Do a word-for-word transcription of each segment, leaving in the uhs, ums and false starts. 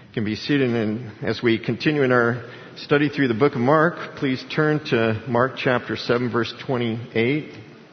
Can be seated, and as we continue in our study through the book of Mark, please turn to Mark chapter seven, verse twenty-eight.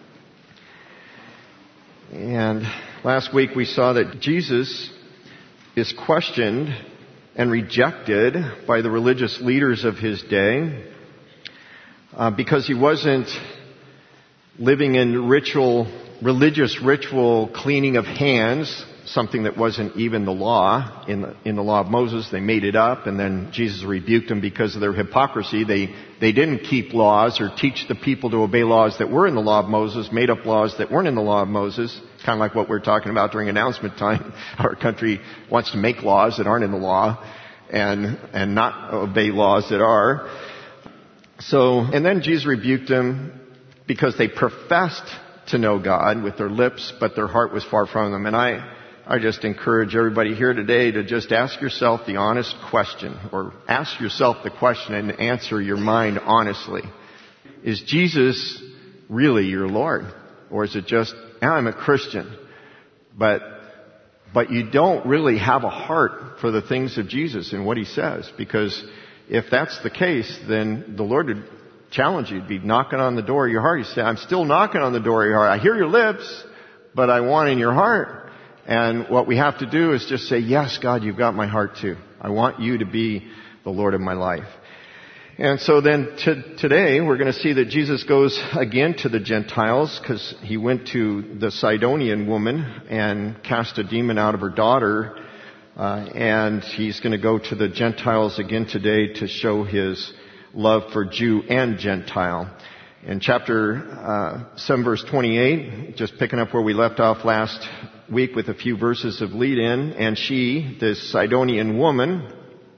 And last week we saw that Jesus is questioned and rejected by the religious leaders of his day uh, because he wasn't living in ritual, religious ritual cleaning of hands, something that wasn't even the law. In the, in the law of Moses, they made it up, and then Jesus rebuked them because of their hypocrisy. They, they didn't keep laws or teach the people to obey laws that were in the law of Moses, made up laws that weren't in the law of Moses, kind of like what we're talking about during announcement time. Our country wants to make laws that aren't in the law and, and not obey laws that are. So, and then Jesus rebuked them because they professed to know God with their lips, but their heart was far from them. And I, I just encourage everybody here today to just ask yourself the honest question, or ask yourself the question and answer your mind honestly. Is Jesus really your Lord? Or is it just, I'm a Christian, but, but you don't really have a heart for the things of Jesus and what he says? Because if that's the case, then the Lord would challenge you. He'd be knocking on the door of your heart. He'd say, I'm still knocking on the door of your heart. I hear your lips, but I want in your heart. And what we have to do is just say, yes, God, you've got my heart too. I want you to be the Lord of my life. And so then to, today we're going to see that Jesus goes again to the Gentiles, because he went to the Sidonian woman and cast a demon out of her daughter. Uh, and he's going to go to the Gentiles again today to show his love for Jew and Gentile. In chapter uh, seven, verse twenty-eight, just picking up where we left off last week with a few verses of lead-in, and she, this Sidonian woman,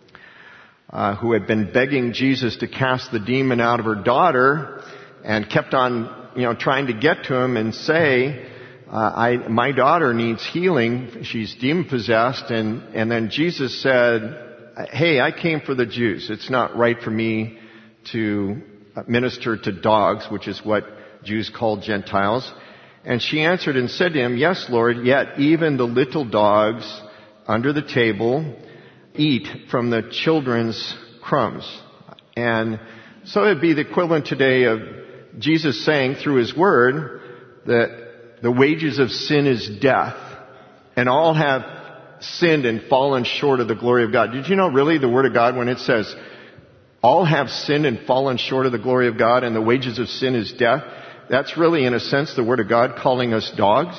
uh, who had been begging Jesus to cast the demon out of her daughter, and kept on, you know, trying to get to him and say, uh, I, my daughter needs healing. She's demon-possessed. And, and then Jesus said, hey, I came for the Jews. It's not right for me to minister to dogs, which is what Jews called Gentiles. And she answered and said to him, yes, Lord, yet even the little dogs under the table eat from the children's crumbs. And so it'd be the equivalent today of Jesus saying through his word that the wages of sin is death, and all have sinned and fallen short of the glory of God. Did you know really the word of God, when it says all have sinned and fallen short of the glory of God, and the wages of sin is death, that's really, in a sense, the word of God calling us dogs.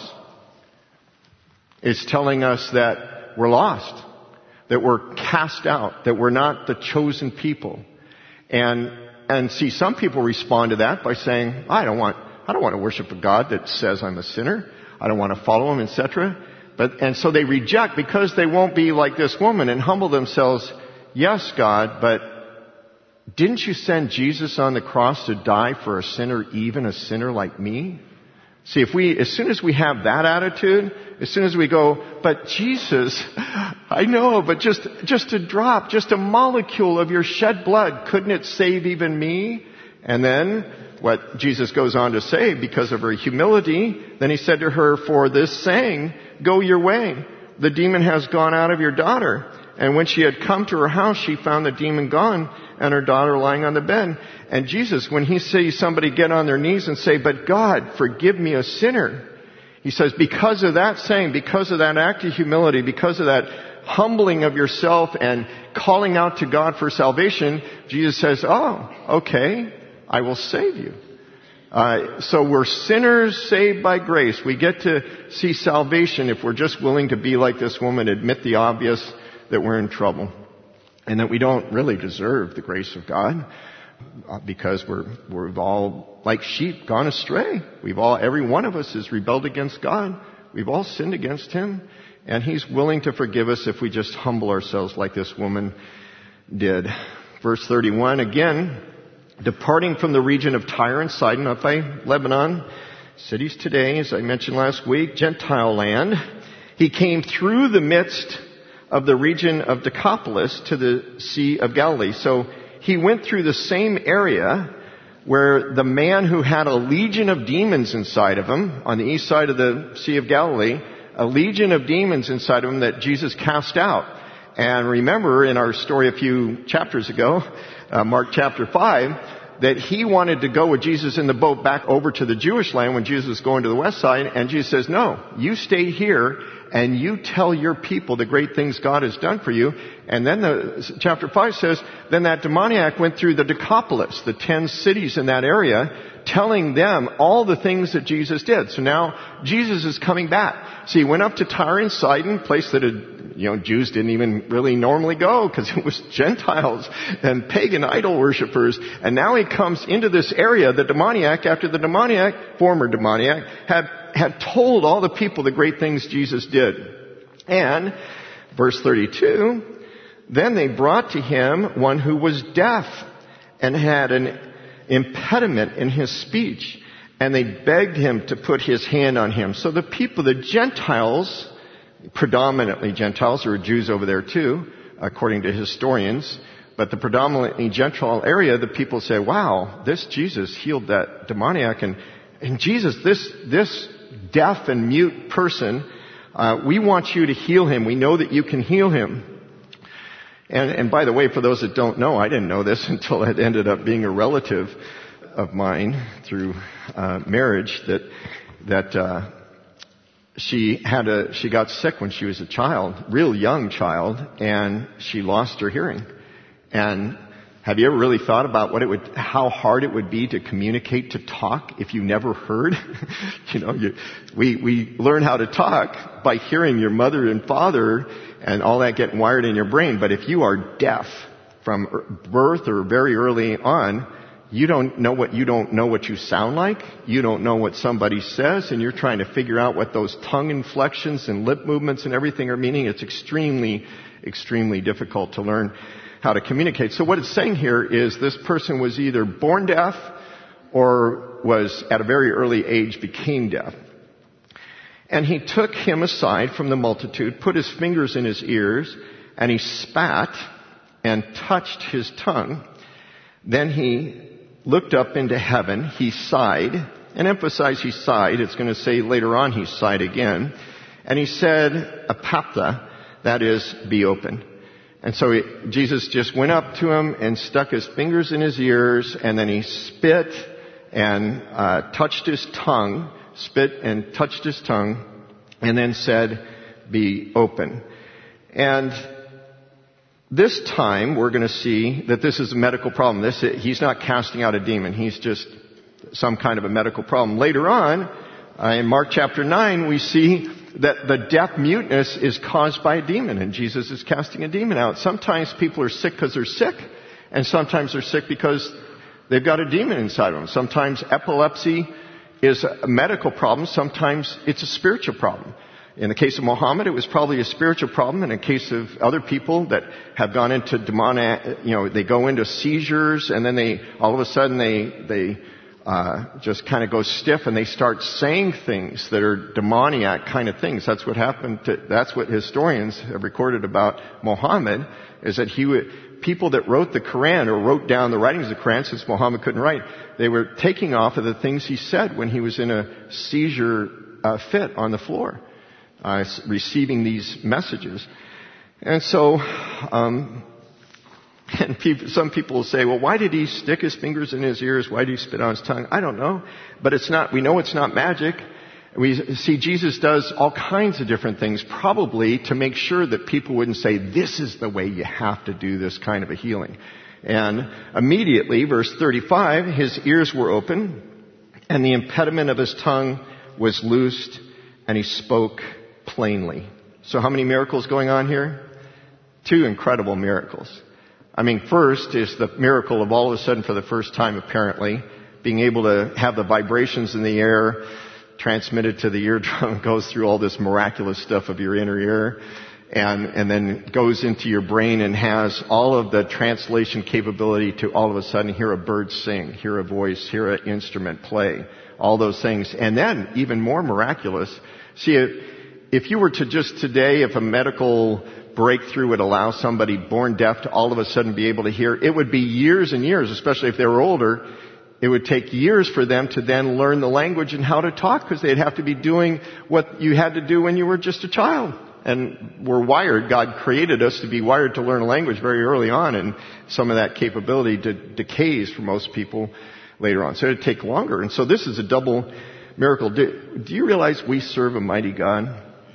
It's telling us that we're lost, that we're cast out, that we're not the chosen people. And, and see, some people respond to that by saying, I don't want, I don't want to worship a God that says I'm a sinner. I don't want to follow him, et cetera. But, and so they reject because they won't be like this woman and humble themselves. Yes, God, but didn't you send Jesus on the cross to die for a sinner, even a sinner like me? See, if we, as soon as we have that attitude, as soon as we go, but Jesus, I know, but just, just a drop, just a molecule of your shed blood, couldn't it save even me? And then what Jesus goes on to say, because of her humility, then he said to her, for this saying, go your way. The demon has gone out of your daughter. And when she had come to her house, she found the demon gone and her daughter lying on the bed. And Jesus, when he sees somebody get on their knees and say, but God, forgive me a sinner, he says, because of that saying, because of that act of humility, because of that humbling of yourself and calling out to God for salvation, Jesus says, oh, okay, I will save you. Uh, so we're sinners saved by grace. We get to see salvation if we're just willing to be like this woman, admit the obvious, that we're in trouble, and that we don't really deserve the grace of God, uh, because we're, we've all, like sheep, gone astray. We've all, every one of us has rebelled against God. We've all sinned against him, and he's willing to forgive us if we just humble ourselves like this woman did. Verse thirty-one, again, departing from the region of Tyre and Sidon up by Lebanon, cities today, as I mentioned last week, Gentile land, he came through the midst of the region of Decapolis to the Sea of Galilee. So he went through the same area where the man who had a legion of demons inside of him, on the east side of the Sea of Galilee, a legion of demons inside of him that Jesus cast out. And remember in our story a few chapters ago, uh, Mark chapter five, that he wanted to go with Jesus in the boat back over to the Jewish land when Jesus was going to the west side. And Jesus says, no, you stay here and you tell your people the great things God has done for you. And then the chapter five says, then that demoniac went through the Decapolis, the ten cities in that area, telling them all the things that Jesus did. So now Jesus is coming back. So he went up to Tyre and Sidon, a place that had, you know, Jews didn't even really normally go because it was Gentiles and pagan idol worshippers. And now he comes into this area, the demoniac, after the demoniac, former demoniac, had, had told all the people the great things Jesus did. And, verse thirty-two, then they brought to him one who was deaf and had an impediment in his speech. And they begged him to put his hand on him. So the people, the Gentiles, predominantly Gentiles, there were Jews over there too, according to historians, but the predominantly Gentile area, the people say, wow, this Jesus healed that demoniac, and, and Jesus, this, this deaf and mute person, uh, we want you to heal him. We know that you can heal him. And, and by the way, for those that don't know, I didn't know this until it ended up being a relative of mine through uh, marriage, that, that, uh, She had a, she got sick when she was a child, real young child, and she lost her hearing. And have you ever really thought about what it would, how hard it would be to communicate, to talk if you never heard? you know, you, we, we learn how to talk by hearing your mother and father and all that getting wired in your brain. But if you are deaf from birth or very early on, You don't know what, you don't know what you sound like. You don't know what somebody says, and you're trying to figure out what those tongue inflections and lip movements and everything are meaning. It's extremely, extremely difficult to learn how to communicate. So what it's saying here is this person was either born deaf or was at a very early age became deaf. And he took him aside from the multitude, put his fingers in his ears, and he spat and touched his tongue. Then he looked up into heaven, he sighed, and emphasize he sighed. It's going to say later on he sighed again. And he said, Ephphatha, that is, be open. And so he, Jesus just went up to him and stuck his fingers in his ears, and then he spit and uh, touched his tongue, spit and touched his tongue, and then said, be open. And this time, we're going to see that this is a medical problem. This, he's not casting out a demon. He's just some kind of a medical problem. Later on, uh, in Mark chapter nine, we see that the deaf muteness is caused by a demon, and Jesus is casting a demon out. Sometimes people are sick because they're sick, and sometimes they're sick because they've got a demon inside of them. Sometimes epilepsy is a medical problem. Sometimes it's a spiritual problem. In the case of Muhammad, it was probably a spiritual problem. In the case of other people that have gone into demonic, you know, they go into seizures, and then they, all of a sudden they, they, uh, just kind of go stiff and they start saying things that are demoniac kind of things. That's what happened to, that's what historians have recorded about Muhammad, is that he would, people that wrote the Quran or wrote down the writings of the Quran, since Muhammad couldn't write, they were taking off of the things he said when he was in a seizure, uh, fit on the floor. Uh, receiving these messages. And so, um, and people, some people will say, well, why did he stick his fingers in his ears? Why did he spit on his tongue? I don't know. But it's not, we know it's not magic. We see Jesus does all kinds of different things, probably to make sure that people wouldn't say, this is the way you have to do this kind of a healing. And immediately, verse thirty-five, his ears were open, and the impediment of his tongue was loosed, and he spoke plainly. So how many miracles going on here? Two incredible miracles. I mean, first is the miracle of all of a sudden, for the first time apparently, being able to have the vibrations in the air transmitted to the eardrum, goes through all this miraculous stuff of your inner ear, and, and then goes into your brain and has all of the translation capability to all of a sudden hear a bird sing, hear a voice, hear an instrument play, all those things. And then, even more miraculous, see, if, if you were to just today, if a medical breakthrough would allow somebody born deaf to all of a sudden be able to hear, it would be years and years, especially if they were older. It would take years for them to then learn the language and how to talk, because they'd have to be doing what you had to do when you were just a child. And we're wired, God created us to be wired to learn a language very early on, and some of that capability de- decays for most people later on. So it'd take longer. And so this is a double miracle. Do, do you realize we serve a mighty God?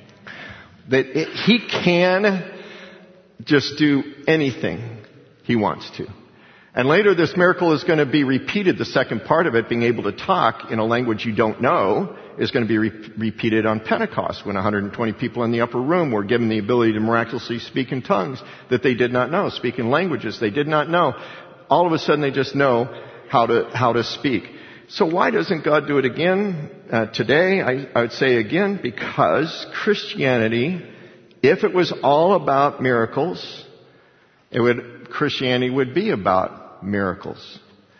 That it, He can just do anything He wants to. And later this miracle is going to be repeated. The second part of it, being able to talk in a language you don't know, is going to be re- repeated on Pentecost when one hundred twenty people in the upper room were given the ability to miraculously speak in tongues that they did not know, speak in languages they did not know. All of a sudden they just know how to, how to speak. So why doesn't God do it again uh, today? I, I would say again, because Christianity, if it was all about miracles, it would, Christianity would be about miracles.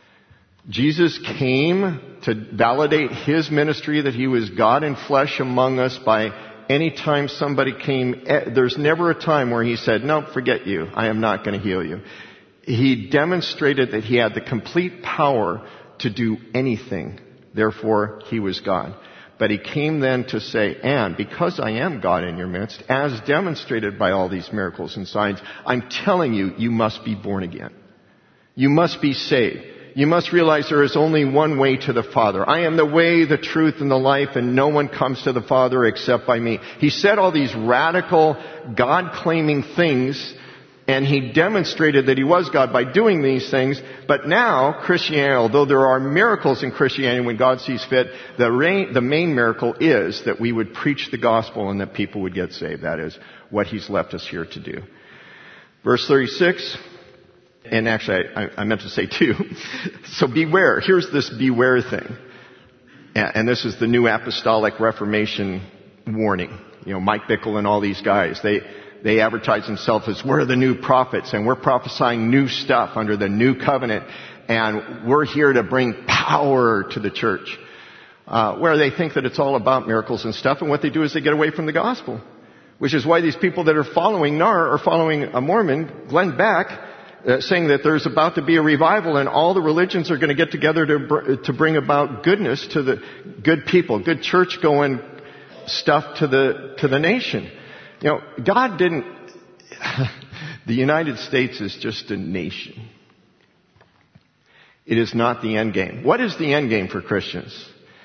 Jesus came to validate His ministry that He was God in flesh among us by any time somebody came. There's never a time where He said, no, forget you. I am not going to heal you. He demonstrated that He had the complete power to do anything. Therefore, He was God. But He came then to say, and because I am God in your midst, as demonstrated by all these miracles and signs, I'm telling you, you must be born again. You must be saved. You must realize there is only one way to the Father. I am the way, the truth, and the life, and no one comes to the Father except by me. He said all these radical, God-claiming things, and He demonstrated that He was God by doing these things. But now, Christianity, although there are miracles in Christianity when God sees fit, the, reign, the main miracle is that we would preach the gospel and that people would get saved. That is what He's left us here to do. Verse thirty-six. And actually, I, I meant to say two. So beware. Here's this beware thing. And this is the New Apostolic Reformation warning. You know, Mike Bickle and all these guys, they, they advertise themselves as we're the new prophets and we're prophesying new stuff under the new covenant and we're here to bring power to the church. Uh, where they think that it's all about miracles and stuff, and what they do is they get away from the gospel. Which is why these people that are following N A R are following a Mormon, Glenn Beck, Uh, saying that there's about to be a revival and all the religions are going to get together to br- to bring about goodness to the good people, good church going stuff to the to the nation. You know, God didn't. The United States is just a nation. It is not the end game. What is the end game for Christians?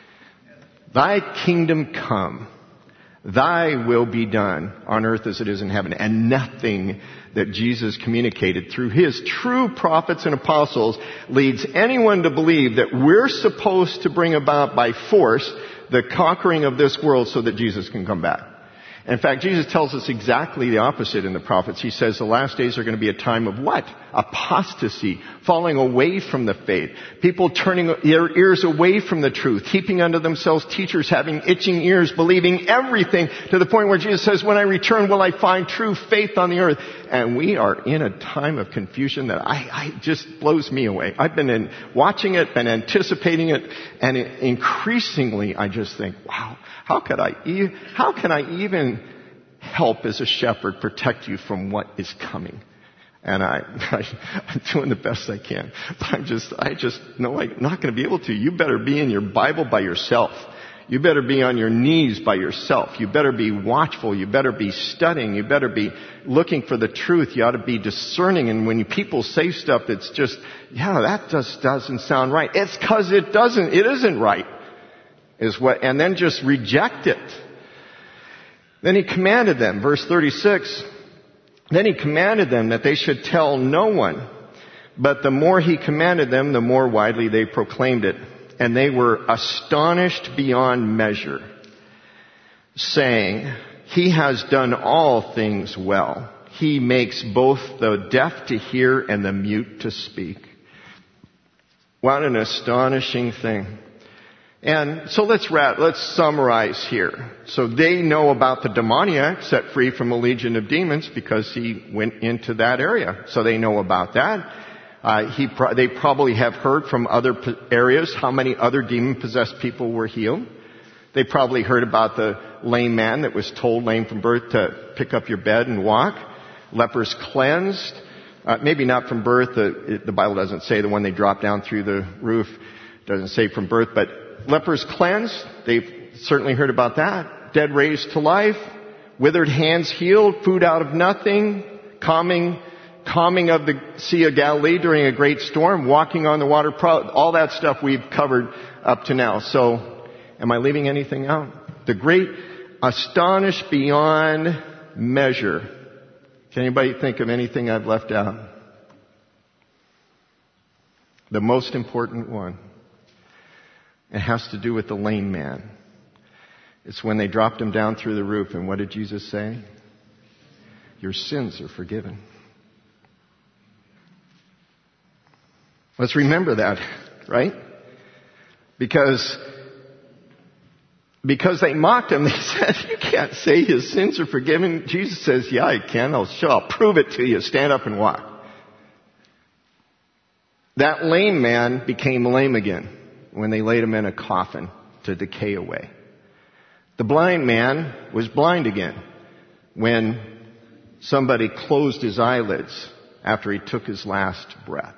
Thy kingdom come. Thy will be done on earth as it is in heaven. And nothing that Jesus communicated through His true prophets and apostles leads anyone to believe that we're supposed to bring about by force the conquering of this world so that Jesus can come back. In fact, Jesus tells us exactly the opposite in the prophets. He says the last days are going to be a time of what? Apostasy, falling away from the faith. People turning their ears away from the truth, heaping unto themselves teachers, having itching ears, believing everything, to the point where Jesus says, when I return, will I find true faith on the earth? And we are in a time of confusion that I, I just blows me away. I've been in, watching it, been anticipating it, and it, increasingly I just think, wow, how could I, e- how can I even help as a shepherd protect you from what is coming? And I, I, I'm doing the best I can. But I'm just, I just know I'm not going to be able to. You better be in your Bible by yourself. You better be on your knees by yourself. You better be watchful. You better be studying. You better be looking for the truth. You ought to be discerning. And when people say stuff that's just, yeah, that just doesn't sound right. It's because it doesn't, it isn't right. Is what, and then just reject it. Then He commanded them, verse thirty-six, then He commanded them that they should tell no one. But the more He commanded them, the more widely they proclaimed it. And they were astonished beyond measure, saying, He has done all things well. He makes both the deaf to hear and the mute to speak. What an astonishing thing. And so let's wrap, let's summarize here. So they know about the demoniac set free from a legion of demons because he went into that area. So they know about that. Uh, he pro- they probably have heard from other p- areas how many other demon-possessed people were healed. They probably heard about the lame man that was told, lame from birth, to pick up your bed and walk. Lepers cleansed. Uh, maybe not from birth. The, it, the Bible doesn't say the one they dropped down through the roof. Doesn't say from birth, but lepers cleansed. They've certainly heard about that. Dead raised to life. withered hands healed, food out of nothing, calming, calming of the Sea of Galilee during a great storm, walking on the water, all that stuff we've covered up to now. So, am I leaving anything out? The great, astonished beyond measure. Can anybody think of anything I've left out? The most important one. It has to do with the lame man. It's when they dropped him down through the roof, and what did Jesus say? Your sins are forgiven. Let's remember that, right? Because, because they mocked him, they said, you can't say his sins are forgiven. Jesus says, yeah, I can. I'll show. I'll prove it to you. Stand up and walk. That lame man became lame again when they laid him in a coffin to decay away. The blind man was blind again when somebody closed his eyelids after he took his last breath.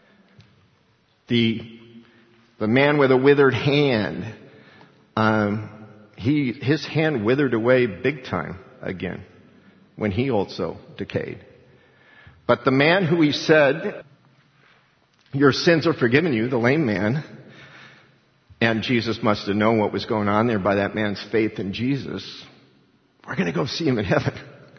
The, the man with a withered hand, um, he, his hand withered away big time again when he also decayed. But the man who he said, your sins are forgiven you, the lame man, and Jesus must have known what was going on there by that man's faith in Jesus. We're going to go see him in heaven.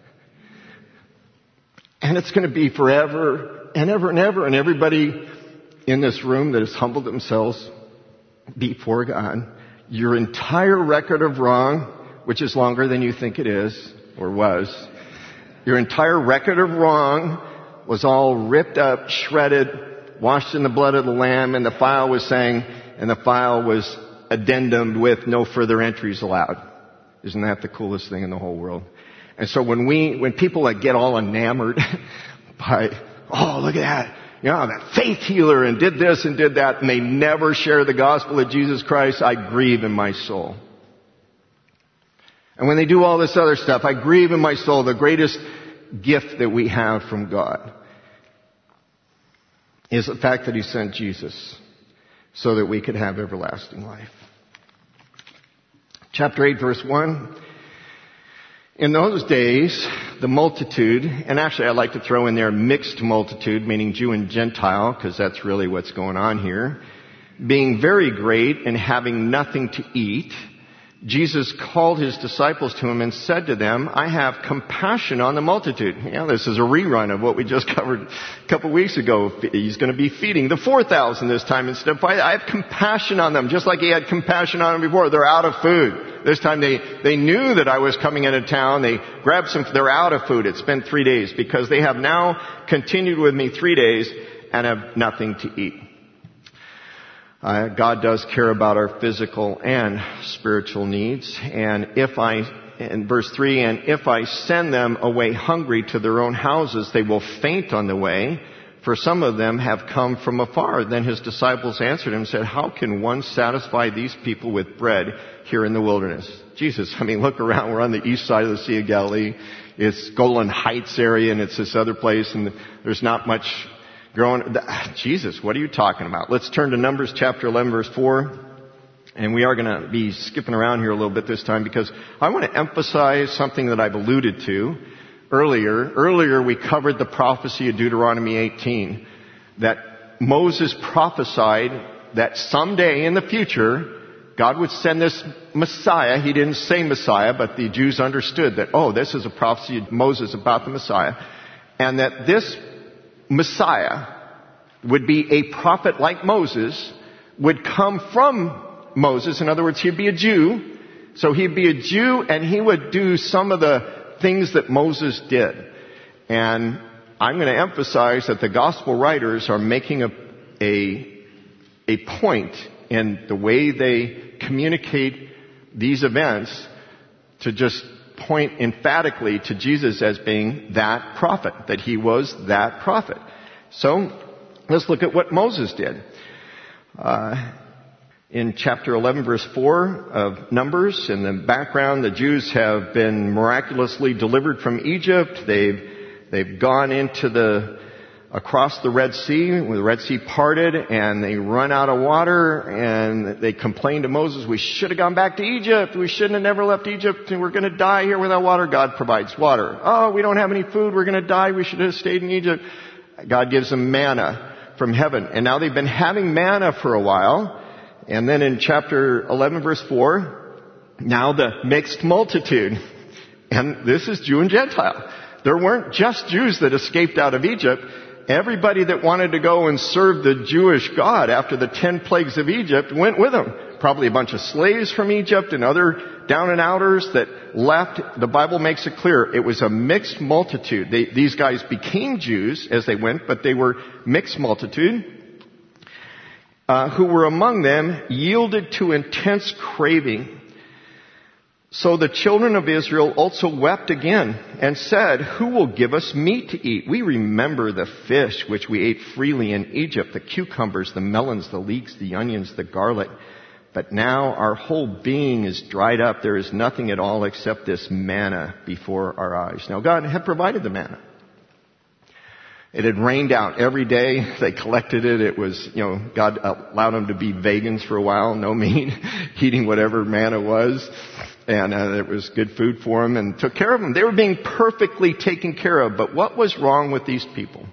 And it's going to be forever and ever and ever. And everybody in this room that has humbled themselves before God, your entire record of wrong, which is longer than you think it is or was, your entire record of wrong was all ripped up, shredded, washed in the blood of the Lamb, and the file was saying, and the file was addendumed with no further entries allowed. Isn't that the coolest thing in the whole world? And so when we, when people like get all enamored by, oh, look at that, you know, that faith healer and did this and did that, and they never share the gospel of Jesus Christ, I grieve in my soul. And when they do all this other stuff, I grieve in my soul. The greatest gift that we have from God is the fact that He sent Jesus so that we could have everlasting life. Chapter eight, verse one. In those days, the multitude, and actually I'd like to throw in there mixed multitude, meaning Jew and Gentile, because that's really what's going on here, being very great and having nothing to eat, Jesus called His disciples to Him and said to them, I have compassion on the multitude. You know, this is a rerun of what we just covered a couple weeks ago. He's going to be feeding the four thousand this time instead of five. I have compassion on them, just like He had compassion on them before. They're out of food. This time they, they knew that I was coming into town. They grabbed some, they're out of food. It's been three days because they have now continued with me three days and have nothing to eat. Uh, God does care about our physical and spiritual needs. And if I, in verse three, and if I send them away hungry to their own houses, they will faint on the way, for some of them have come from afar. Then His disciples answered Him and said, how can one satisfy these people with bread here in the wilderness? Jesus, I mean, look around. We're on the east side of the Sea of Galilee. It's Golan Heights area, and it's this other place, and there's not much growing. Jesus, what are you talking about? Let's turn to Numbers chapter eleven, verse four. And we are going to be skipping around here a little bit this time because I want to emphasize something that I've alluded to earlier. Earlier we covered the prophecy of Deuteronomy eighteen, that Moses prophesied that someday in the future God would send this Messiah. He didn't say Messiah, but the Jews understood that, oh, this is a prophecy of Moses about the Messiah. And that this Messiah would be a prophet like Moses, would come from Moses. In other words, he'd be a Jew. So he'd be a Jew and he would do some of the things that Moses did. And I'm going to emphasize that the gospel writers are making a, a, a point in the way they communicate these events to just point emphatically to Jesus as being that prophet, that He was that prophet. So, let's look at what Moses did. Uh, in chapter eleven, verse four of Numbers, in the background, the Jews have been miraculously delivered from Egypt. They've, they've gone into the, across the Red Sea, when the Red Sea parted, and they run out of water, and they complain to Moses, we should have gone back to Egypt. We shouldn't have never left Egypt, and we're going to die here without water. God provides water. Oh, we don't have any food. We're going to die. We should have stayed in Egypt. God gives them manna from heaven. And now they've been having manna for a while. And then in chapter eleven, verse four, now the mixed multitude. And this is Jew and Gentile. There weren't just Jews that escaped out of Egypt. Everybody that wanted to go and serve the Jewish God after the ten plagues of Egypt went with them. Probably a bunch of slaves from Egypt and other down and outers that left. The Bible makes it clear it was a mixed multitude. They, these guys became Jews as they went, but they were mixed multitude. Uh, who were among them yielded to intense craving. So the children of Israel also wept again and said, who will give us meat to eat? We remember the fish which we ate freely in Egypt, the cucumbers, the melons, the leeks, the onions, the garlic. But now our whole being is dried up. There is nothing at all except this manna before our eyes. Now God had provided the manna. It had rained out every day. They collected it. It was, you know, God allowed them to be vegans for a while, no meat, eating whatever manna was. And uh, it was good food for them and took care of them. They were being perfectly taken care of. But what was wrong with these people?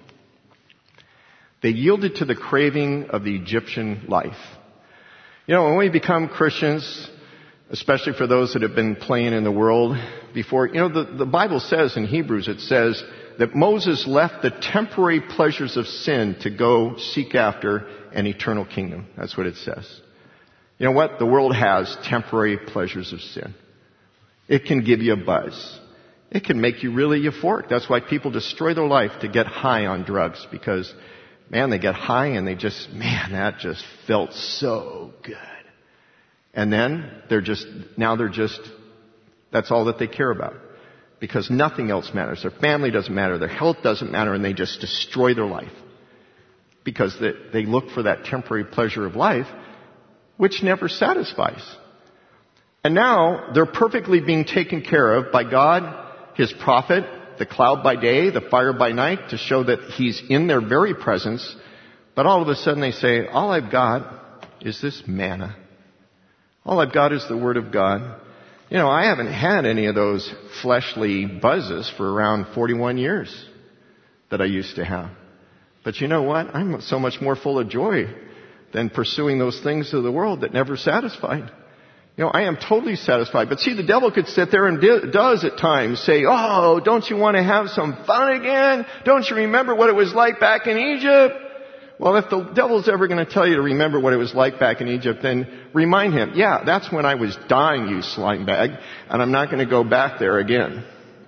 They yielded to the craving of the Egyptian life. You know, when we become Christians, especially for those that have been playing in the world before, you know, the, the Bible says in Hebrews, it says that Moses left the temporary pleasures of sin to go seek after an eternal kingdom. That's what it says. You know what? The world has temporary pleasures of sin. It can give you a buzz. It can make you really euphoric. That's why people destroy their life to get high on drugs, because, man, they get high and they just, man, that just felt so good. And then they're just, now they're just, that's all that they care about. Because nothing else matters. Their family doesn't matter. Their health doesn't matter. And they just destroy their life. Because they, they look for that temporary pleasure of life, which never satisfies. And now they're perfectly being taken care of by God, His prophet, the cloud by day, the fire by night, to show that He's in their very presence. But all of a sudden they say, all I've got is this manna. All I've got is the Word of God. You know, I haven't had any of those fleshly buzzes for around forty-one years that I used to have. But you know what? I'm so much more full of joy than pursuing those things of the world that never satisfied. You know, I am totally satisfied. But see, the devil could sit there and do, does at times say, oh, don't you want to have some fun again? Don't you remember what it was like back in Egypt? Well, if the devil's ever going to tell you to remember what it was like back in Egypt, then remind him, yeah, that's when I was dying, you slime bag, and I'm not going to go back there again.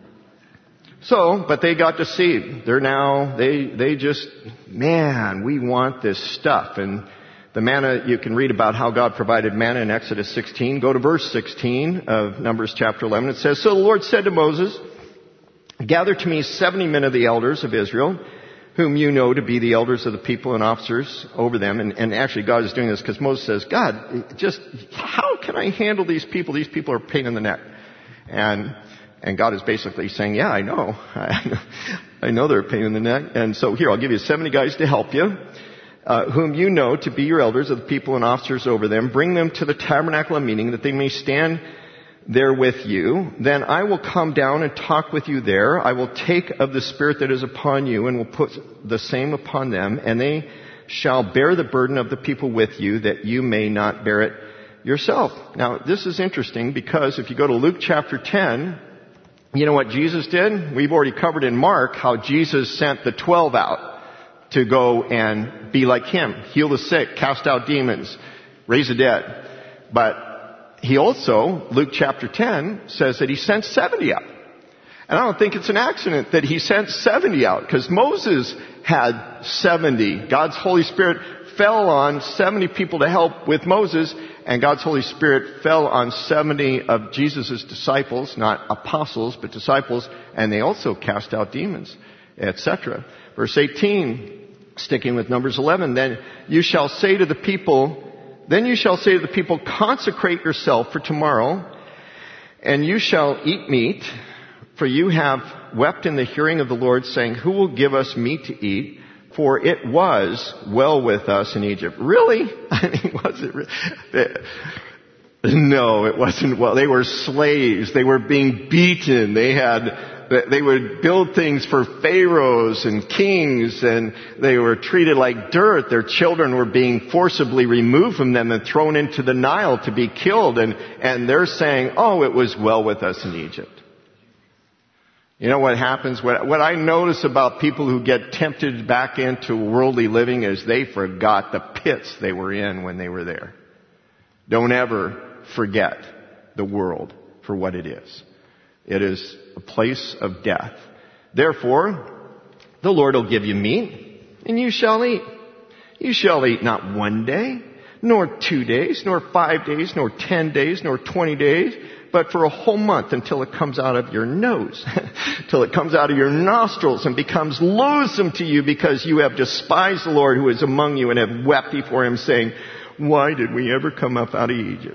So, but they got deceived. They're now, they, they just, man, we want this stuff. And the manna, you can read about how God provided manna in Exodus sixteen. Go to verse sixteen of Numbers chapter eleven. It says, so the Lord said to Moses, gather to me seventy men of the elders of Israel, whom you know to be the elders of the people and officers over them. And, and actually God is doing this because Moses says, God, just how can I handle these people? These people are a pain in the neck. And and God is basically saying, yeah, I know. I know they're a pain in the neck. And so here, I'll give you seventy guys to help you, uh, whom you know to be your elders of the people and officers over them. Bring them to the tabernacle of meeting that they may stand there with you. Then I will come down and talk with you there. I will take of the Spirit that is upon you and will put the same upon them, and they shall bear the burden of the people with you, that you may not bear it yourself. Now, this is interesting because if you go to Luke chapter ten, you know what Jesus did? We've already covered in Mark how Jesus sent the twelve out to go and be like Him, heal the sick, cast out demons, raise the dead. But He also, Luke chapter ten, says that He sent seventy out. And I don't think it's an accident that He sent seventy out, because Moses had seventy. God's Holy Spirit fell on seventy people to help with Moses, and God's Holy Spirit fell on seventy of Jesus' disciples, not apostles, but disciples, and they also cast out demons, et cetera. Verse eighteen, sticking with Numbers eleven, then you shall say to the people, Then you shall say to the people, consecrate yourself for tomorrow, and you shall eat meat, for you have wept in the hearing of the Lord, saying, who will give us meat to eat? For it was well with us in Egypt. Really? I mean, was it really? No, it wasn't well. They were slaves. They were being beaten. They had, they would build things for pharaohs and kings, and they were treated like dirt. Their children were being forcibly removed from them and thrown into the Nile to be killed. And, and they're saying, oh, it was well with us in Egypt. You know what happens? What, what I notice about people who get tempted back into worldly living is they forgot the pits they were in when they were there. Don't ever forget the world for what it is. It is a place of death. Therefore, the Lord will give you meat, and you shall eat. You shall eat not one day, nor two days, nor five days, nor ten days, nor twenty days, but for a whole month until it comes out of your nose, till it comes out of your nostrils and becomes loathsome to you because you have despised the Lord who is among you and have wept before him, saying, why did we ever come up out of Egypt?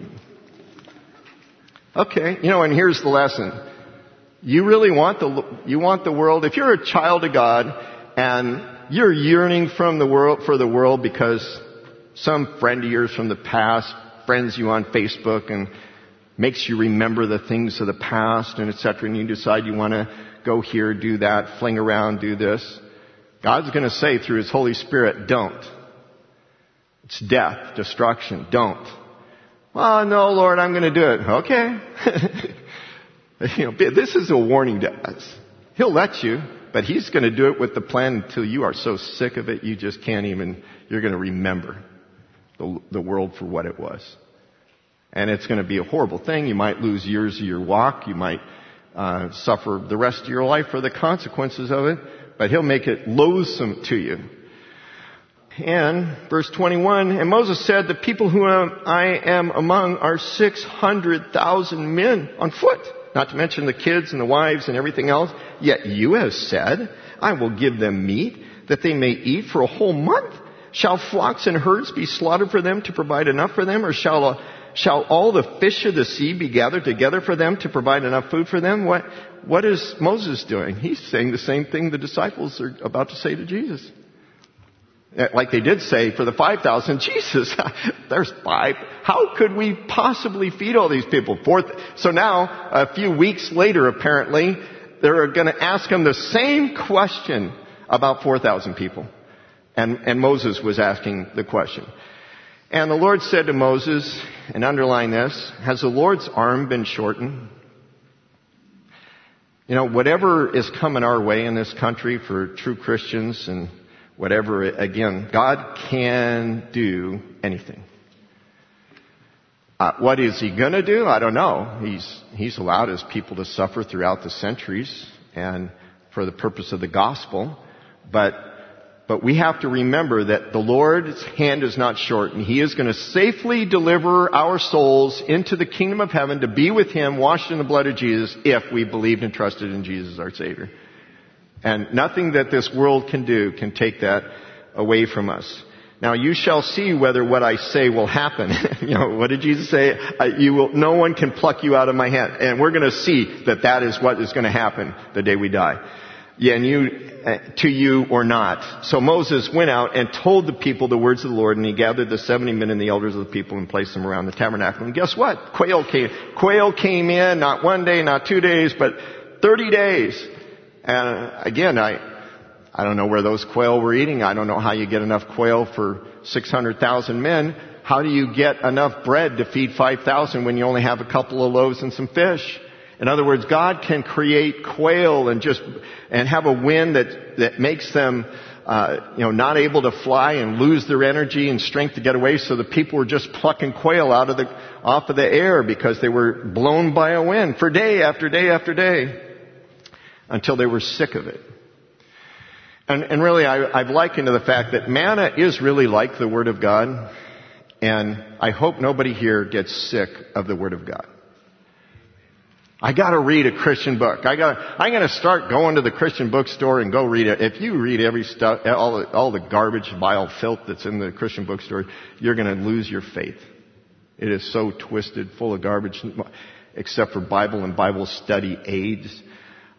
Okay, you know, and here's the lesson. You really want the, you want the world, if you're a child of God and you're yearning from the world, for the world because some friend of yours from the past friends you on Facebook and makes you remember the things of the past and et cetera, and you decide you want to go here, do that, fling around, do this. God's going to say through His Holy Spirit, don't. It's death, destruction, don't. Oh, no, Lord, I'm going to do it. Okay. You know, this is a warning to us. He'll let you, but He's going to do it with the plan until you are so sick of it you just can't even, you're going to remember the, the world for what it was. And it's going to be a horrible thing. You might lose years of your walk. You might uh, suffer the rest of your life for the consequences of it. But He'll make it loathsome to you. And verse twenty-one, and Moses said, the people whom I am among are six hundred thousand men on foot, not to mention the kids and the wives and everything else. Yet you have said, I will give them meat that they may eat for a whole month. Shall flocks and herds be slaughtered for them to provide enough for them? Or shall a Shall all the fish of the sea be gathered together for them to provide enough food for them? What, what is Moses doing? He's saying the same thing the disciples are about to say to Jesus. Like they did say for the five thousand, Jesus, there's five. How could we possibly feed all these people? Fourth, so now, a few weeks later, apparently, they're going to ask him the same question about four thousand people. And, and Moses was asking the question. And the Lord said to Moses, and underline this, has the Lord's arm been shortened? You know, whatever is coming our way in this country for true Christians and whatever, again, God can do anything. Uh, what is He going to do? I don't know. He's, He's allowed His people to suffer throughout the centuries and for the purpose of the gospel. But But we have to remember that the Lord's hand is not short, and He is going to safely deliver our souls into the kingdom of heaven to be with Him, washed in the blood of Jesus, if we believed and trusted in Jesus our Savior. And nothing that this world can do can take that away from us. Now, you shall see whether what I say will happen. You know, what did Jesus say? Uh, you will, no one can pluck you out of my hand. And we're going to see that that is what is going to happen the day we die. Yeah, and you, uh, to you or not. So Moses went out and told the people the words of the Lord, and he gathered the seventy men and the elders of the people and placed them around the tabernacle. And guess what? Quail came. Quail came in, not one day, not two days, but thirty days. And uh, again, I, I don't know where those quail were eating. I don't know how you get enough quail for six hundred thousand men. How do you get enough bread to feed five thousand when you only have a couple of loaves and some fish? In other words, God can create quail and just, and have a wind that, that makes them, uh, you know, not able to fly and lose their energy and strength to get away. So the people were just plucking quail out of the, off of the air because they were blown by a wind for day after day after day until they were sick of it. And, and really, I, I've likened to the fact that manna is really like the Word of God. And I hope nobody here gets sick of the Word of God. I gotta read a Christian book. I gotta, I'm gonna start going to the Christian bookstore and go read it. If you read every stuff, all the, all the garbage, vile filth that's in the Christian bookstore, you're gonna lose your faith. It is so twisted, full of garbage, except for Bible and Bible study aids. Uh,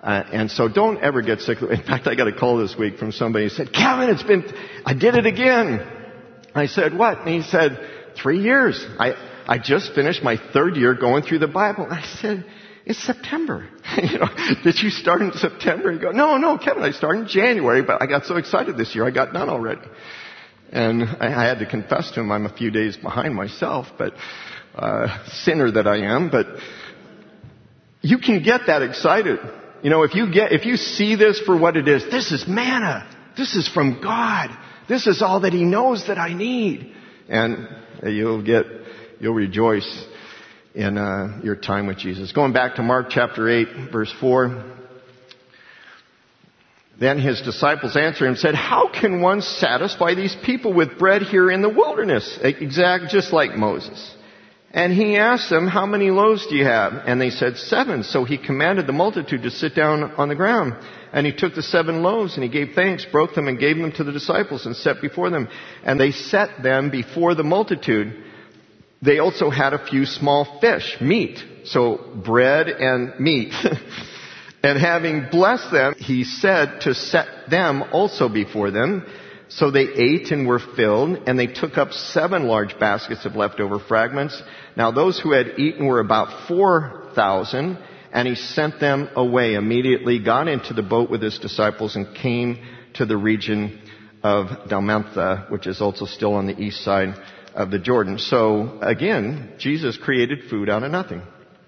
Uh, and so don't ever get sick. In fact, I got a call this week from somebody who said, Kevin, it's been, I did it again. I said, what? And he said, three years. I, I just finished my third year going through the Bible. And I said, it's September. you know, did you start in September? He go, no, no, Kevin, I started in January, but I got so excited this year, I got done already. And I, I had to confess to him I'm a few days behind myself, but, uh, sinner that I am, but you can get that excited. You know, if you get, if you see this for what it is, this is manna. This is from God. This is all that He knows that I need. And you'll get, you'll rejoice in uh, your time with Jesus. Going back to Mark chapter eight, verse four. Then His disciples answered and said, how can one satisfy these people with bread here in the wilderness? Exact, just like Moses. And He asked them, how many loaves do you have? And they said, seven. So He commanded the multitude to sit down on the ground. And He took the seven loaves and He gave thanks, broke them and gave them to the disciples and set before them. And they set them before the multitude. They also had a few small fish, meat. So bread and meat. And having blessed them, He said to set them also before them. So they ate and were filled, and they took up seven large baskets of leftover fragments. Now those who had eaten were about four thousand, and He sent them away immediately, got into the boat with His disciples, and came to the region of Dalmanutha, which is also still on the east side of the Jordan. So again, Jesus created food out of nothing.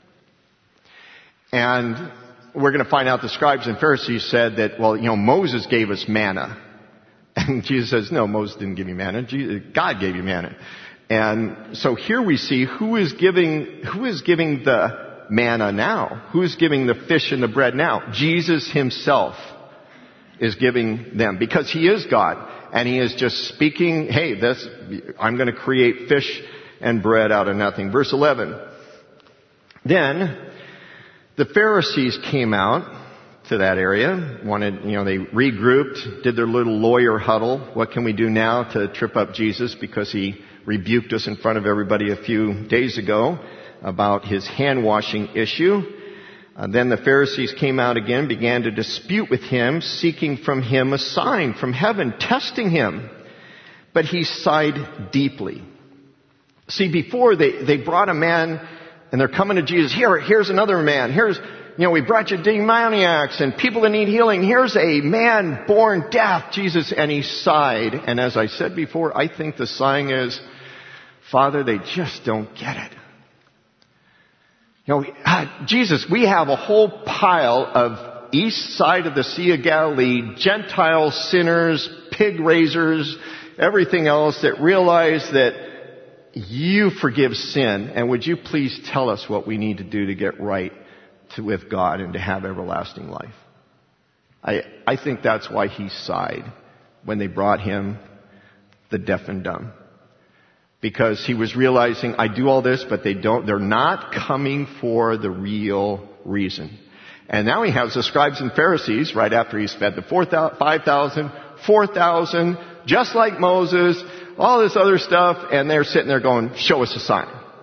And we're going to find out the scribes and Pharisees said that, well, you know, Moses gave us manna. And Jesus says, no, Moses didn't give you manna. Jesus, God gave you manna. And so here we see who is giving, who is giving the manna now? Who's giving the fish and the bread now? Jesus Himself is giving them, because He is God. And He is just speaking, hey, this, I'm going to create fish and bread out of nothing. Verse eleven. Then the Pharisees came out to that area, wanted, you know, they regrouped, did their little lawyer huddle. What can we do now to trip up Jesus? Because He rebuked us in front of everybody a few days ago about His hand washing issue. Uh, then the Pharisees came out again, began to dispute with Him, seeking from Him a sign from heaven, testing Him. But He sighed deeply. See, before they, they brought a man and they're coming to Jesus. Here, here's another man. Here's, you know, we brought you demoniacs and people that need healing. Here's a man born deaf, Jesus. And He sighed. And as I said before, I think the sighing is, Father, they just don't get it. You know, uh, Jesus, we have a whole pile of east side of the Sea of Galilee, Gentile sinners, pig raisers, everything else that realize that You forgive sin. And would You please tell us what we need to do to get right to, with God and to have everlasting life? I, I think that's why He sighed when they brought Him the deaf and dumb. Because He was realizing, I do all this, but they don't, they're not coming for the real reason. And now He has the scribes and Pharisees, right after He's fed the five thousand, four thousand, just like Moses, all this other stuff, and they're sitting there going, show us a sign.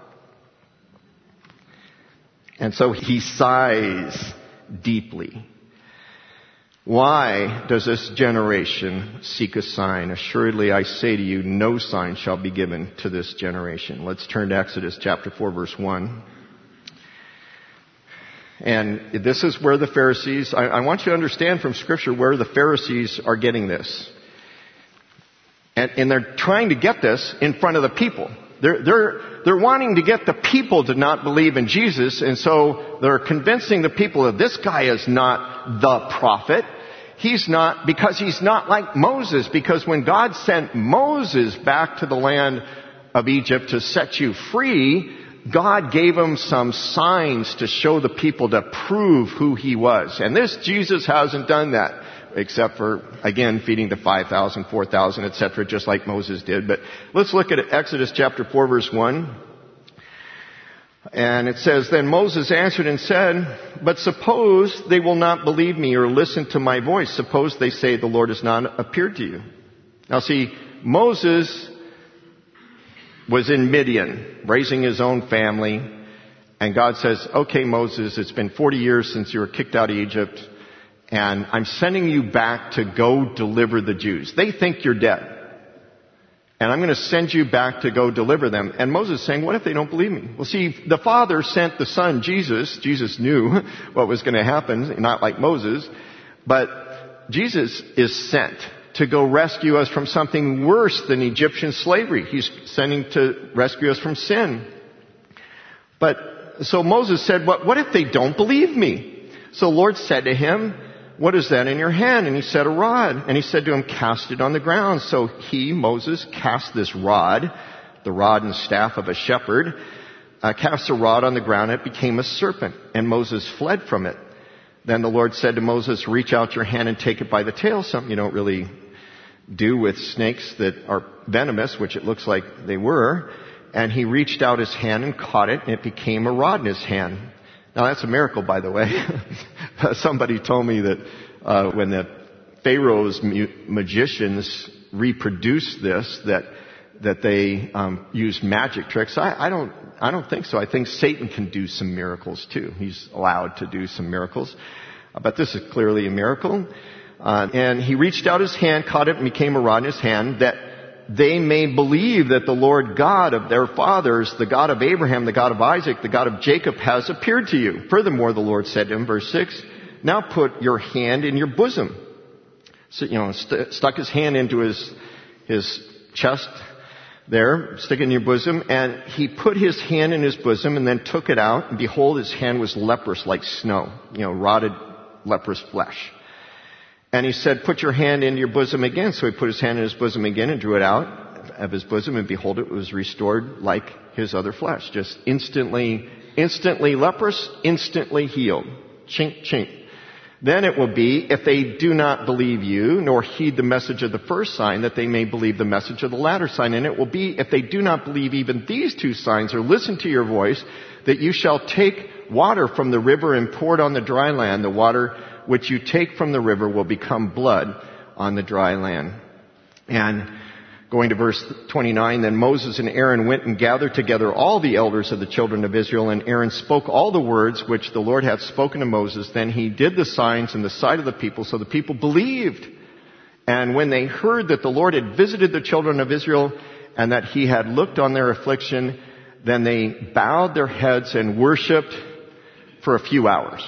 And so He sighs deeply. Why does this generation seek a sign? Assuredly, I say to you, no sign shall be given to this generation. Let's turn to Exodus chapter four, verse one. And this is where the Pharisees, I, I want you to understand from Scripture where the Pharisees are getting this. And, and they're trying to get this in front of the people. They're, they're, they're wanting to get the people to not believe in Jesus, and so they're convincing the people that this guy is not the prophet. He's not, because he's not like Moses, because when God sent Moses back to the land of Egypt to set you free, God gave him some signs to show the people to prove who He was. And this Jesus hasn't done that, except for, again, feeding the five thousand, four thousand, et cetera, just like Moses did. But let's look at Exodus chapter four, verse one. And it says, Then Moses answered and said, But suppose they will not believe me or listen to my voice. Suppose they say the Lord has not appeared to you. Now see, Moses was in Midian, raising his own family. And God says, okay, Moses, it's been forty years since you were kicked out of Egypt. and I'm sending you back to go deliver the Jews. They think you're dead. And I'm going to send you back to go deliver them. And Moses is saying, what if they don't believe me? Well, see, the Father sent the Son, Jesus. Jesus knew what was going to happen, not like Moses. But Jesus is sent to go rescue us from something worse than Egyptian slavery. He's sending to rescue us from sin. But, so Moses said, what, what if they don't believe me? So the Lord said to him, what is that in your hand? And he said, a rod. And he said to him, cast it on the ground. So he, Moses, cast this rod, the rod and staff of a shepherd, uh, cast a rod on the ground. It became a serpent. And Moses fled from it. Then the Lord said to Moses, reach out your hand and take it by the tail. Something you don't really do with snakes that are venomous, which it looks like they were. And he reached out his hand and caught it, and it became a rod in his hand. Now that's a miracle, by the way. Somebody told me that uh, when the Pharaoh's mu- magicians reproduced this, that that they um, used magic tricks. I, I don't, I don't think so. I think Satan can do some miracles too. He's allowed to do some miracles, uh, but this is clearly a miracle. Uh, and he reached out his hand, caught it, and became a rod in his hand, that they may believe that the Lord God of their fathers, the God of Abraham, the God of Isaac, the God of Jacob, has appeared to you. Furthermore, the Lord said to him, verse six, now put your hand in your bosom. So, you know, st- stuck his hand into his, his chest there, stick it in your bosom, and he put his hand in his bosom and then took it out, and behold, his hand was leprous like snow, you know, rotted leprous flesh. And he said, put your hand into your bosom again. So he put his hand in his bosom again and drew it out of his bosom, and behold, it was restored like his other flesh. Just instantly, instantly leprous, instantly healed. Chink, chink. Then it will be, if they do not believe you, nor heed the message of the first sign, that they may believe the message of the latter sign. And it will be, if they do not believe even these two signs, or listen to your voice, that you shall take water from the river and pour it on the dry land. The water which you take from the river will become blood on the dry land. And going to verse twenty-nine, then Moses and Aaron went and gathered together all the elders of the children of Israel, and Aaron spoke all the words which the Lord had spoken to Moses. Then he did the signs in the sight of the people, so the people believed. And when they heard that the Lord had visited the children of Israel and that he had looked on their affliction, then they bowed their heads and worshipped for a few hours.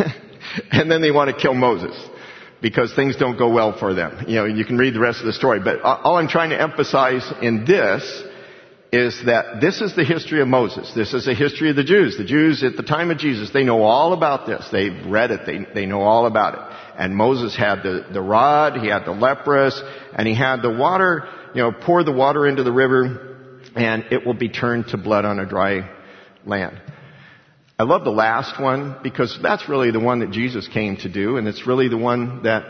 And then they want to kill Moses because things don't go well for them. You know, you can read the rest of the story. But all I'm trying to emphasize in this is that this is the history of Moses. This is the history of the Jews. The Jews at the time of Jesus, they know all about this. They've read it. They, they know all about it. And Moses had the, the rod, he had the leprous, and he had the water, you know, pour the water into the river, and it will be turned to blood on a dry land. I love the last one because that's really the one that Jesus came to do, and it's really the one that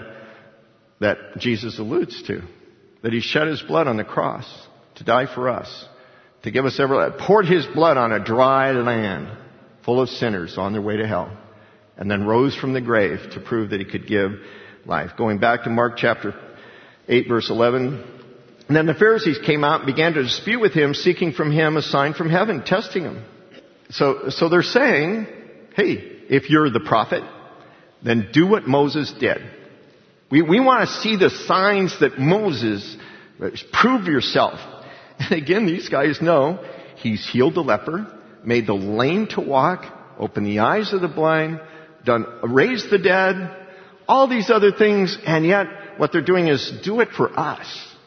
that Jesus alludes to. That he shed his blood on the cross to die for us, to give us everlasting, poured his blood on a dry land full of sinners on their way to hell, and then rose from the grave to prove that he could give life. Going back to Mark chapter eight, verse eleven. And then the Pharisees came out and began to dispute with him, seeking from him a sign from heaven, testing him. So, so they're saying, hey, if you're the prophet, then do what Moses did. We, we want to see the signs that Moses, prove yourself. And again, these guys know he's healed the leper, made the lame to walk, opened the eyes of the blind, done, raised the dead, all these other things, and yet what they're doing is do it for us.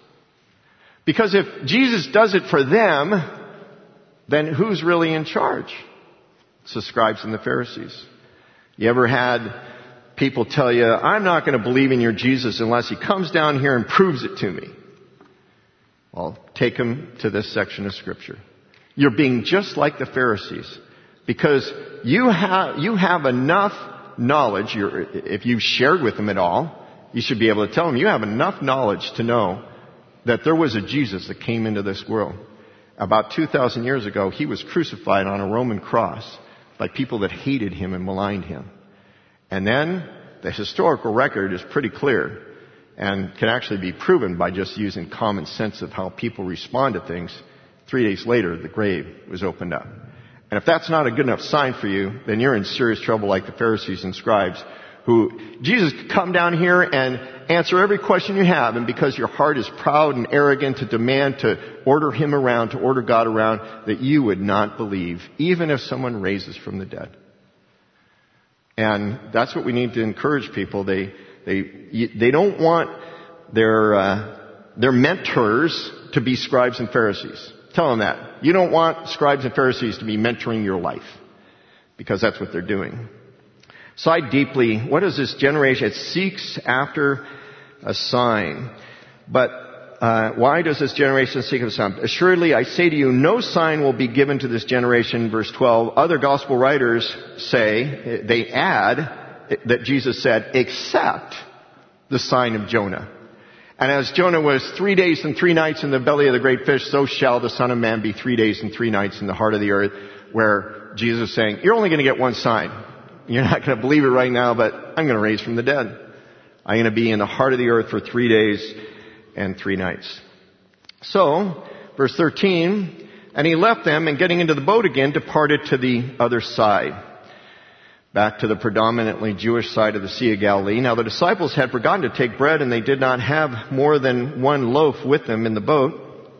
Because if Jesus does it for them, then who's really in charge? It's the scribes and the Pharisees. You ever had people tell you, I'm not going to believe in your Jesus unless he comes down here and proves it to me? Well, take them to this section of Scripture. You're being just like the Pharisees because you have, you have enough knowledge. You're, if you've shared with them at all, you should be able to tell them you have enough knowledge to know that there was a Jesus that came into this world. About two thousand years ago, he was crucified on a Roman cross by people that hated him and maligned him. And then the historical record is pretty clear and can actually be proven by just using common sense of how people respond to things. Three days later, the grave was opened up. And if that's not a good enough sign for you, then you're in serious trouble like the Pharisees and scribes who, Jesus could come down here and answer every question you have, and because your heart is proud and arrogant to demand to order Him around, to order God around, that you would not believe, even if someone raises from the dead. And that's what we need to encourage people. They, they, they don't want their, uh, their mentors to be scribes and Pharisees. Tell them that. You don't want scribes and Pharisees to be mentoring your life, because that's what they're doing. Sigh deeply. What is this generation? It seeks after a sign. But uh, why does this generation seek a sign? Assuredly, I say to you, no sign will be given to this generation. Verse twelve. Other gospel writers say, they add that Jesus said, except the sign of Jonah. And as Jonah was three days and three nights in the belly of the great fish, so shall the Son of Man be three days and three nights in the heart of the earth, where Jesus is saying, you're only going to get one sign. You're not going to believe it right now, but I'm going to raise from the dead. I'm going to be in the heart of the earth for three days and three nights. So, verse thirteen, and He left them, and getting into the boat again, departed to the other side. Back to the predominantly Jewish side of the Sea of Galilee. Now the disciples had forgotten to take bread, and they did not have more than one loaf with them in the boat.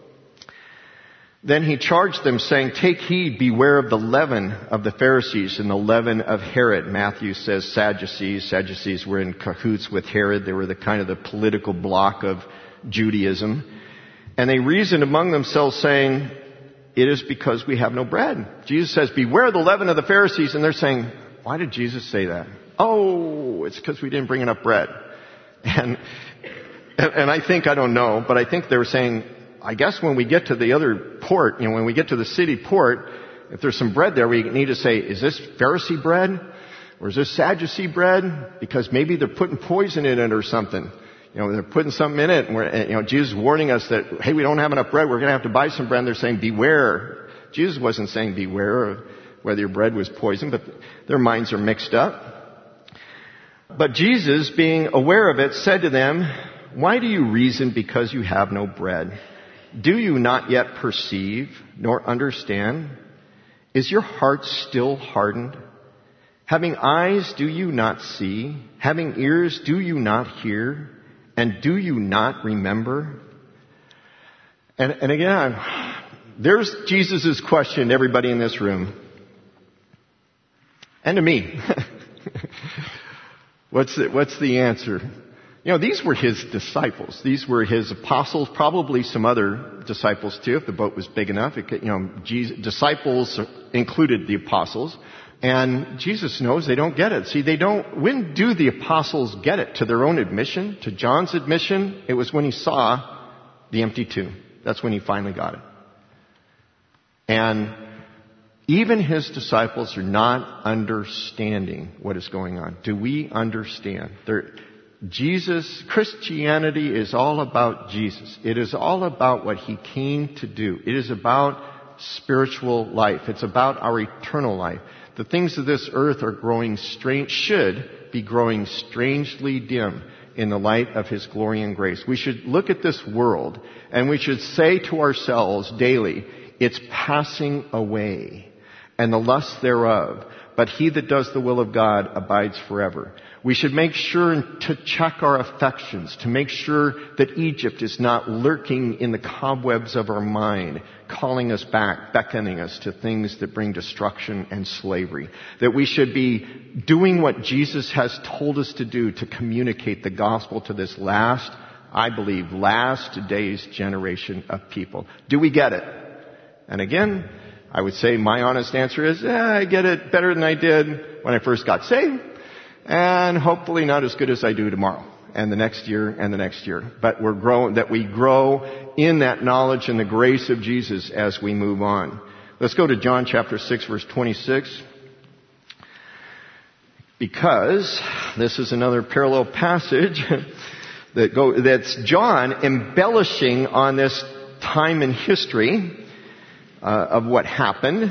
Then He charged them, saying, take heed, beware of the leaven of the Pharisees and the leaven of Herod. Matthew says Sadducees. Sadducees were in cahoots with Herod. They were the kind of the political bloc of Judaism. And they reasoned among themselves, saying, it is because we have no bread. Jesus says, beware the leaven of the Pharisees. And they're saying, why did Jesus say that? Oh, it's because we didn't bring enough bread. And, and I think, I don't know, but I think they were saying, I guess when we get to the other port, you know, when we get to the city port, if there's some bread there, we need to say, is this Pharisee bread? Or is this Sadducee bread? Because maybe they're putting poison in it or something. You know, they're putting something in it, and we're, you know, Jesus is warning us that, hey, we don't have enough bread, we're going to have to buy some bread. And they're saying, beware. Jesus wasn't saying beware of whether your bread was poisoned, but their minds are mixed up. But Jesus, being aware of it, said to them, why do you reason because you have no bread? Do you not yet perceive nor understand? Is your heart still hardened? Having eyes, do you not see? Having ears, do you not hear? And do you not remember? And, and again, there's Jesus' question to everybody in this room. And to me. what's the, what's the answer? You know, these were His disciples. These were His apostles, probably some other disciples too, if the boat was big enough. It could, you know, Jesus, disciples included the apostles. And Jesus knows they don't get it. See, they don't, when do the apostles get it? To their own admission? To John's admission? It was when he saw the empty tomb. That's when he finally got it. And even His disciples are not understanding what is going on. Do we understand? They're, Jesus, Christianity is all about Jesus. It is all about what He came to do. It is about spiritual life. It's about our eternal life. The things of this earth are growing strange, should be growing strangely dim in the light of His glory and grace. We should look at this world and we should say to ourselves daily, it's passing away, and the lust thereof. But he that does the will of God abides forever. We should make sure to check our affections, to make sure that Egypt is not lurking in the cobwebs of our mind, calling us back, beckoning us to things that bring destruction and slavery. That we should be doing what Jesus has told us to do to communicate the gospel to this last, I believe, last days generation of people. Do we get it? And again, I would say my honest answer is, eh, I get it better than I did when I first got saved, and hopefully not as good as I do tomorrow, and the next year, and the next year. But we're growing, that we grow in that knowledge and the grace of Jesus as we move on. Let's go to John chapter six, verse twenty-six. Because this is another parallel passage that go, that's John embellishing on this time in history Uh, of what happened,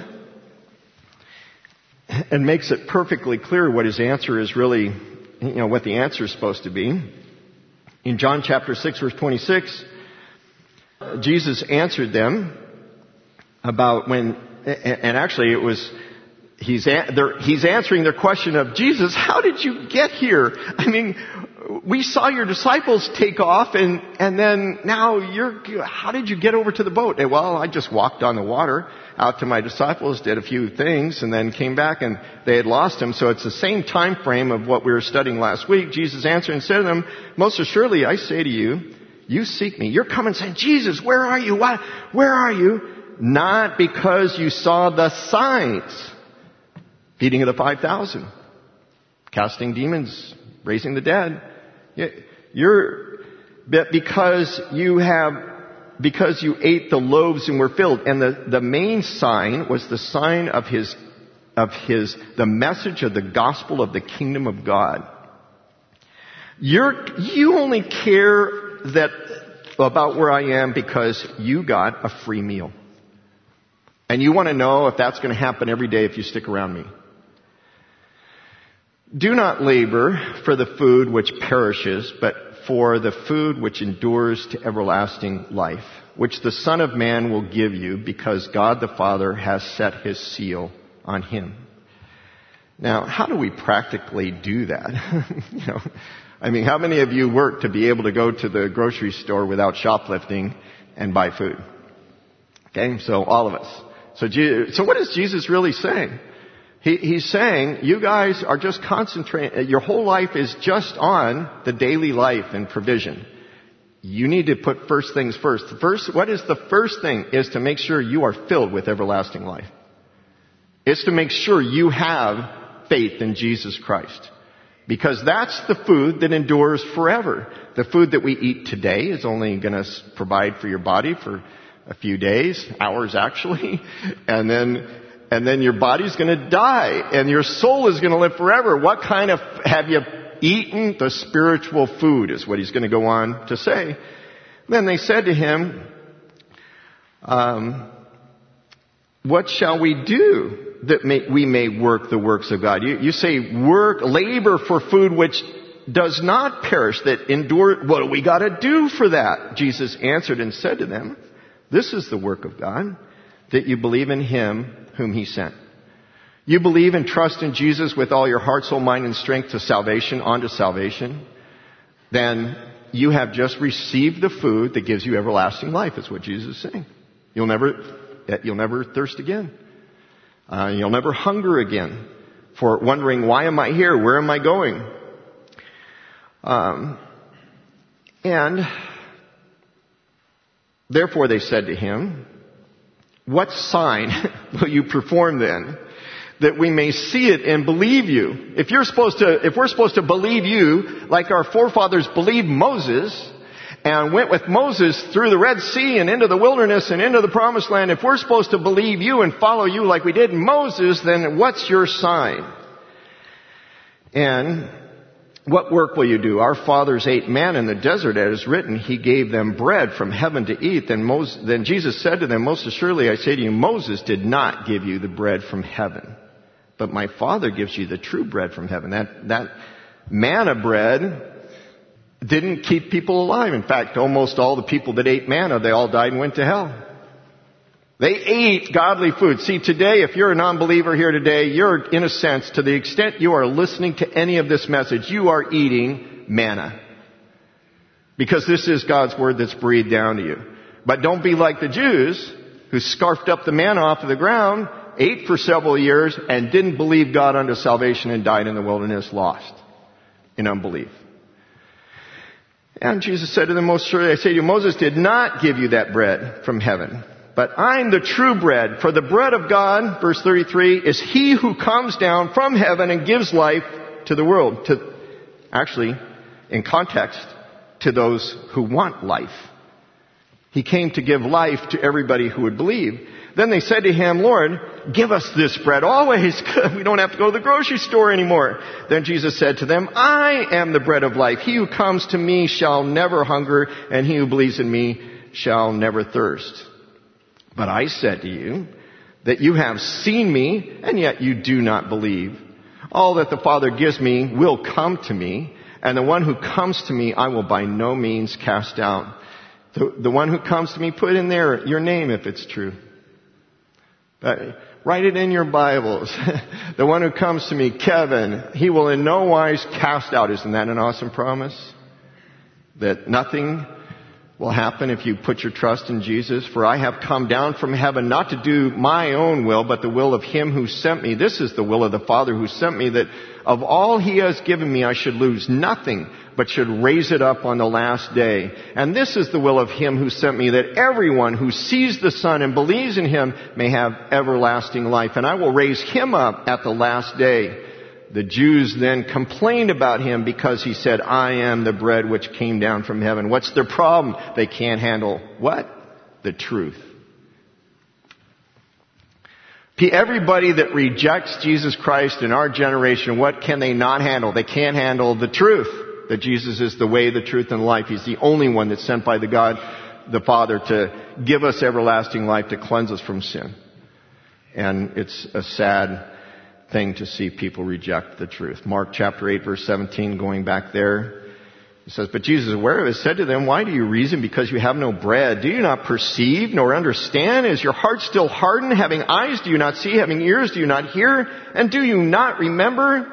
and makes it perfectly clear what his answer is really, you know, what the answer is supposed to be. In John chapter six, verse twenty-six, Jesus answered them about when, and actually it was he's, a, he's answering their question of, Jesus, how did you get here? I mean, we saw your disciples take off and, and then now you're, how did you get over to the boat? And, well, I just walked on the water out to my disciples, did a few things, and then came back and they had lost him. So it's the same time frame of what we were studying last week. Jesus answered and said to them, most assuredly I say to you, you seek me. You're coming saying, Jesus, where are you? Why, where are you? Not because you saw the signs. Feeding of the five thousand. Casting demons. Raising the dead. You're, but because you have, because you ate the loaves and were filled. And the, the main sign was the sign of his, of his, the message of the gospel of the kingdom of God. You're, you only care that, about where I am because you got a free meal. And you want to know if that's going to happen every day if you stick around me. Do not labor for the food which perishes, but for the food which endures to everlasting life, which the Son of Man will give you, because God the Father has set his seal on him. Now, how do we practically do that? you know, I mean, how many of you work to be able to go to the grocery store without shoplifting and buy food? Okay, so all of us. So, so what is Jesus really saying? He, he's saying, you guys are just concentrating, your whole life is just on the daily life and provision. You need to put first things first. First, what is the first thing? Is to make sure you are filled with everlasting life. It's to make sure you have faith in Jesus Christ. Because that's the food that endures forever. The food that we eat today is only going to provide for your body for a few days, hours actually, and then and then your body's going to die, and your soul is going to live forever. What kind of, have you eaten the spiritual food, is what he's going to go on to say. Then they said to him, um, what shall we do that may, we may work the works of God? You, you say work, labor for food which does not perish, that endure. What do we got to do for that? Jesus answered and said to them, this is the work of God, that you believe in him whom he sent. You believe and trust in Jesus with all your heart, soul, mind, and strength to salvation, onto salvation. Then you have just received the food that gives you everlasting life. Is what Jesus is saying. You'll never, you'll never thirst again. Uh, you'll never hunger again for wondering, why am I here? Where am I going? Um, and therefore they said to him, what sign will you perform then, that we may see it and believe you? If you're supposed to, if we're supposed to believe you, like our forefathers believed Moses, and went with Moses through the Red Sea and into the wilderness and into the Promised Land, if we're supposed to believe you and follow you like we did Moses, then what's your sign? And what work will you do? Our fathers ate manna in the desert, as is written, he gave them bread from heaven to eat. Then, Moses, then Jesus said to them, most assuredly I say to you, Moses did not give you the bread from heaven, but my Father gives you the true bread from heaven. That, that manna bread didn't keep people alive. In fact, almost all the people that ate manna, they all died and went to hell. They ate godly food. See, today, if you're a non-believer here today, you're, in a sense, to the extent you are listening to any of this message, you are eating manna. Because this is God's word that's breathed down to you. But don't be like the Jews who scarfed up the manna off of the ground, ate for several years, and didn't believe God unto salvation and died in the wilderness lost in unbelief. And Jesus said to them, most surely I say to you, Moses did not give you that bread from heaven. But I'm the true bread. For the bread of God, verse thirty-three, is he who comes down from heaven and gives life to the world. To, actually, in context, to those who want life. He came to give life to everybody who would believe. Then they said to him, Lord, give us this bread always. We don't have to go to the grocery store anymore. Then Jesus said to them, I am the bread of life. He who comes to me shall never hunger, and he who believes in me shall never thirst. But I said to you that you have seen me, and yet you do not believe. All that the Father gives me will come to me, and the one who comes to me I will by no means cast out. The, the one who comes to me, put in there your name if it's true. Uh, write it in your Bibles. The one who comes to me, Kevin, he will in no wise cast out. Isn't that an awesome promise? That nothing will happen if you put your trust in Jesus. For I have come down from heaven not to do my own will, but the will of him who sent me. This is the will of the Father who sent me, that of all he has given me I should lose nothing, but should raise it up on the last day. And this is the will of him who sent me, that everyone who sees the Son and believes in him may have everlasting life. And I will raise him up at the last day. The Jews then complained about him because he said, I am the bread which came down from heaven. What's their problem? They can't handle what? The truth. Everybody that rejects Jesus Christ in our generation, what can they not handle? They can't handle the truth. That Jesus is the way, the truth, and life. He's the only one that's sent by the God, the Father, to give us everlasting life, to cleanse us from sin. And it's a sad thing to see people reject the truth. Mark chapter eight, verse seventeen, going back there, it says, but Jesus, aware of it, said to them, why do you reason because you have no bread? Do you not perceive nor understand? Is your heart still hardened? Having eyes, do you not see? Having ears, do you not hear? And do you not remember?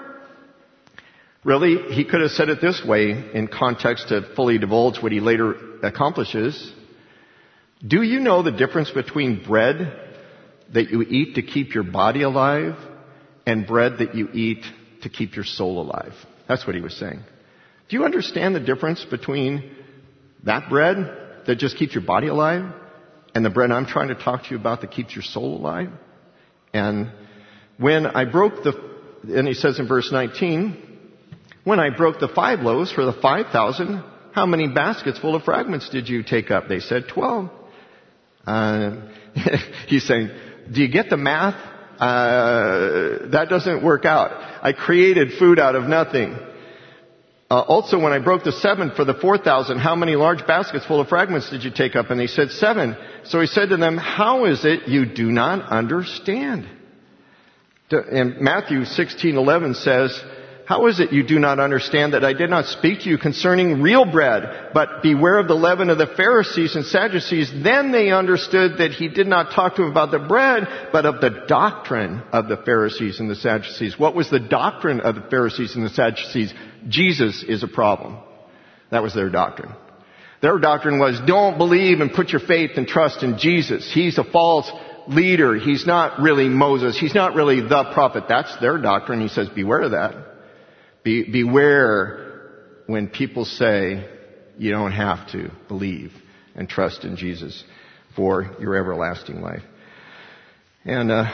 Really, he could have said it this way in context to fully divulge what he later accomplishes. Do you know the difference between bread that you eat to keep your body alive and bread that you eat to keep your soul alive? That's what he was saying. Do you understand the difference between that bread that just keeps your body alive and the bread I'm trying to talk to you about that keeps your soul alive? And when I broke the, and he says in verse nineteen, when I broke the five loaves for the five thousand, how many baskets full of fragments did you take up? They said twelve. Uh, he's saying, do you get the math? Uh, that doesn't work out. I created food out of nothing. Uh, also, when I broke the seven for the four thousand, how many large baskets full of fragments did you take up? And they said seven. So he said to them, how is it you do not understand? And Matthew sixteen eleven says, how is it you do not understand that I did not speak to you concerning real bread, but beware of the leaven of the Pharisees and Sadducees? Then they understood that he did not talk to them about the bread, but of the doctrine of the Pharisees and the Sadducees. What was the doctrine of the Pharisees and the Sadducees? Jesus is a problem. That was their doctrine. Their doctrine was, don't believe and put your faith and trust in Jesus. He's a false leader. He's not really Moses. He's not really the prophet. That's their doctrine. He says, beware of that. Be, beware when people say you don't have to believe and trust in Jesus for your everlasting life. And uh,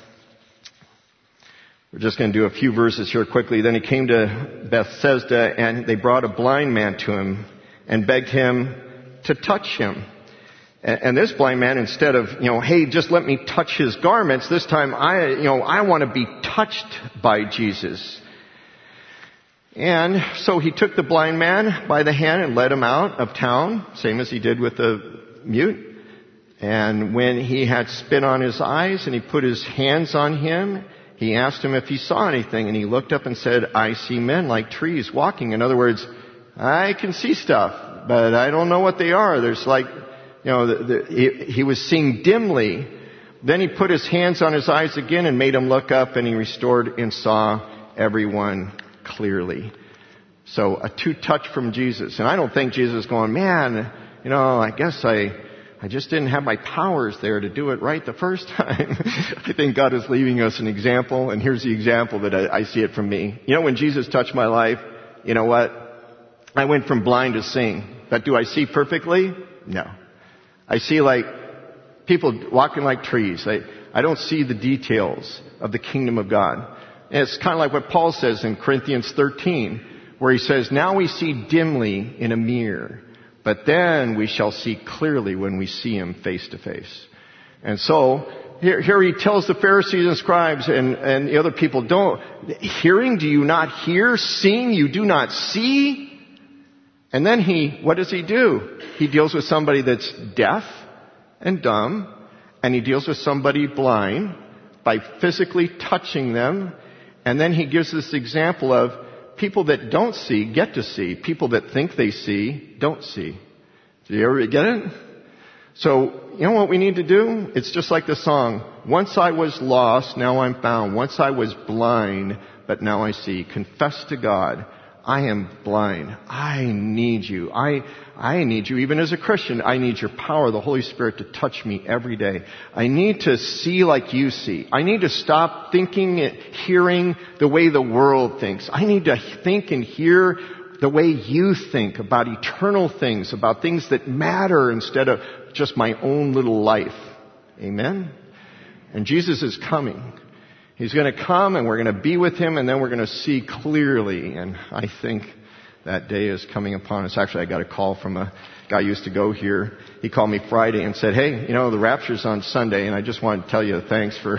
we're just going to do a few verses here quickly. Then he came to Bethesda, and they brought a blind man to him and begged him to touch him. And, and this blind man, instead of, you know, hey, just let me touch his garments, this time I, you know, I want to be touched by Jesus. And so he took the blind man by the hand and led him out of town, same as he did with the mute. And when he had spit on his eyes and he put his hands on him, he asked him if he saw anything. And he looked up and said, I see men like trees walking. In other words, I can see stuff, but I don't know what they are. There's like, you know, the, the, he, he was seeing dimly. Then he put his hands on his eyes again and made him look up, and he restored and saw everyone clearly. So a two touch from Jesus. And I don't think Jesus is going, man, you know, I guess I, I just didn't have my powers there to do it right the first time. I think God is leaving us an example. And here's the example that I, I see it from me. You know, when Jesus touched my life, you know what? I went from blind to seeing. But do I see perfectly? No. I see like people walking like trees. I, I don't see the details of the kingdom of God. And it's kind of like what Paul says in Corinthians thirteen, where he says, now we see dimly in a mirror, but then we shall see clearly when we see him face to face. And so, here, here he tells the Pharisees and scribes and, and the other people, don't, hearing, do you not hear? Seeing, you do not see? And then he, what does he do? He deals with somebody that's deaf and dumb, and he deals with somebody blind by physically touching them. And then he gives this example of people that don't see get to see. People that think they see don't see. Do you ever get it? So, you know what we need to do? It's just like the song, once I was lost, now I'm found. Once I was blind, but now I see. Confess to God, I am blind. I need you. I, I need you. Even as a Christian, I need your power, the Holy Spirit, to touch me every day. I need to see like you see. I need to stop thinking and hearing the way the world thinks. I need to think and hear the way you think about eternal things, about things that matter instead of just my own little life. Amen? And Jesus is coming. He's going to come and we're going to be with Him and then we're going to see clearly. And I think that day is coming upon us. Actually, I got a call from a guy who used to go here. He called me Friday and said, hey, you know, the rapture's on Sunday and I just wanted to tell you thanks for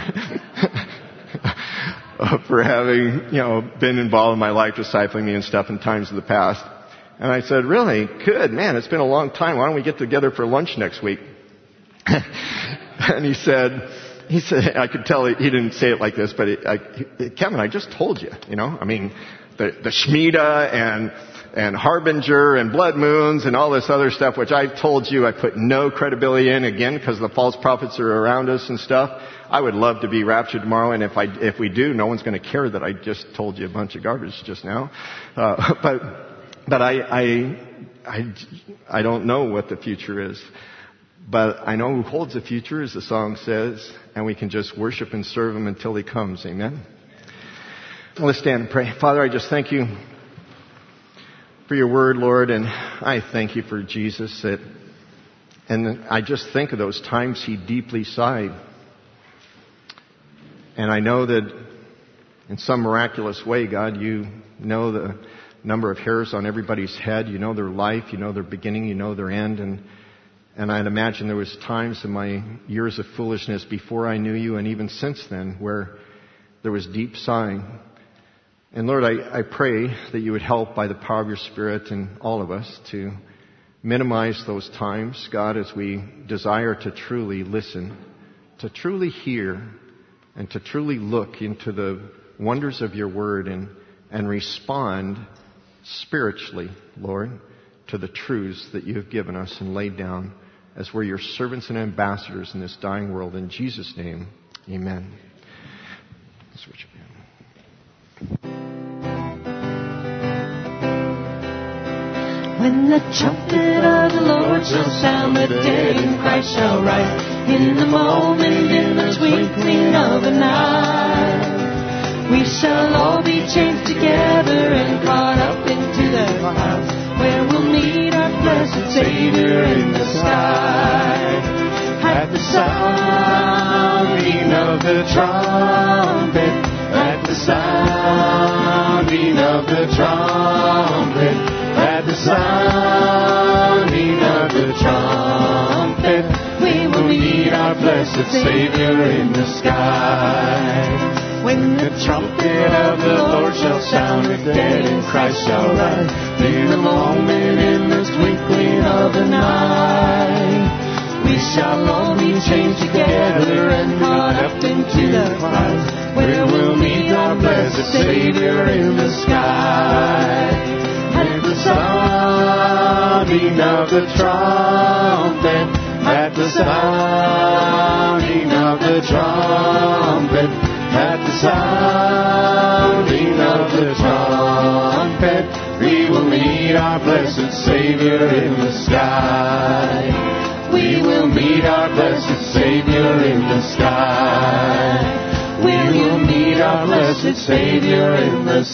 for having, you know, been involved in my life, discipling me and stuff in times of the past. And I said, really? Good, man, it's been a long time. Why don't we get together for lunch next week? And he said, he said, I could tell he, he didn't say it like this, but it, I, he, Kevin, I just told you, you know, I mean, the, the Shemitah and, and Harbinger and blood moons and all this other stuff, which I told you I put no credibility in, again, because the false prophets are around us and stuff. I would love to be raptured tomorrow, and if I, if we do, no one's going to care that I just told you a bunch of garbage just now. Uh, but, But I, I, I, I don't know what the future is. But I know who holds the future, as the song says, and we can just worship and serve Him until He comes. Amen? Let's stand and pray. Father, I just thank You for Your word, Lord, and I thank You for Jesus. That, and I just think of those times He deeply sighed. And I know that in some miraculous way, God, You know the number of hairs on everybody's head. You know their life. You know their beginning. You know their end. And and I'd imagine there was times in my years of foolishness before I knew You and even since then where there was deep sighing. And Lord, I, I pray that You would help by the power of Your Spirit and all of us to minimize those times, God, as we desire to truly listen, to truly hear, and to truly look into the wonders of Your word and, and respond spiritually, Lord, to the truths that You have given us and laid down as we're Your servants and ambassadors in this dying world. In Jesus' name, amen. Switch again. When the trumpet of the Lord shall sound, the dead in Christ shall rise. In the moment, in the twinkling of an eye, we shall all be changed together and caught up into the clouds, where we'll meet our blessed Savior in the sky. At the sounding of the trumpet, at the sounding of the trumpet, at the sounding of the trumpet, we will meet our blessed Savior in the sky. When the trumpet of the Lord shall sound, the dead in Christ shall rise. In a moment, in the twinkling of an eye, we shall all be changed together and caught up into the clouds, where we'll meet our blessed Savior in the sky. At the sounding of the trumpet, at the sounding of the trumpet, at the sounding of the trumpet, we will meet our blessed Savior in the sky. We will meet our blessed Savior in the sky. We will meet our blessed Savior in the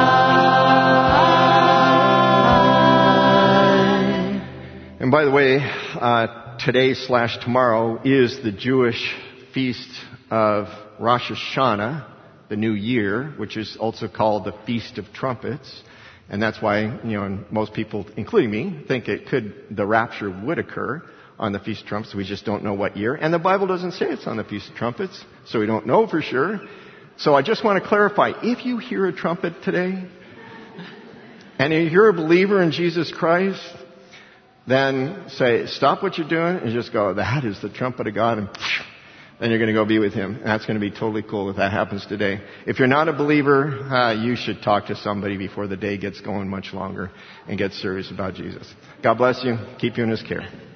sky. And by the way, uh, today slash tomorrow is the Jewish feast of Rosh Hashanah, the New Year, which is also called the Feast of Trumpets. And that's why, you know, most people, including me, think it could, the rapture would occur on the Feast of Trumpets. We just don't know what year. And the Bible doesn't say it's on the Feast of Trumpets, so we don't know for sure. So I just want to clarify, if you hear a trumpet today, and you're a believer in Jesus Christ, then say, stop what you're doing and just go, that is the trumpet of God, and then you're going to go be with Him. And that's going to be totally cool if that happens today. If you're not a believer, uh, you should talk to somebody before the day gets going much longer and get serious about Jesus. God bless you. Keep you in His care.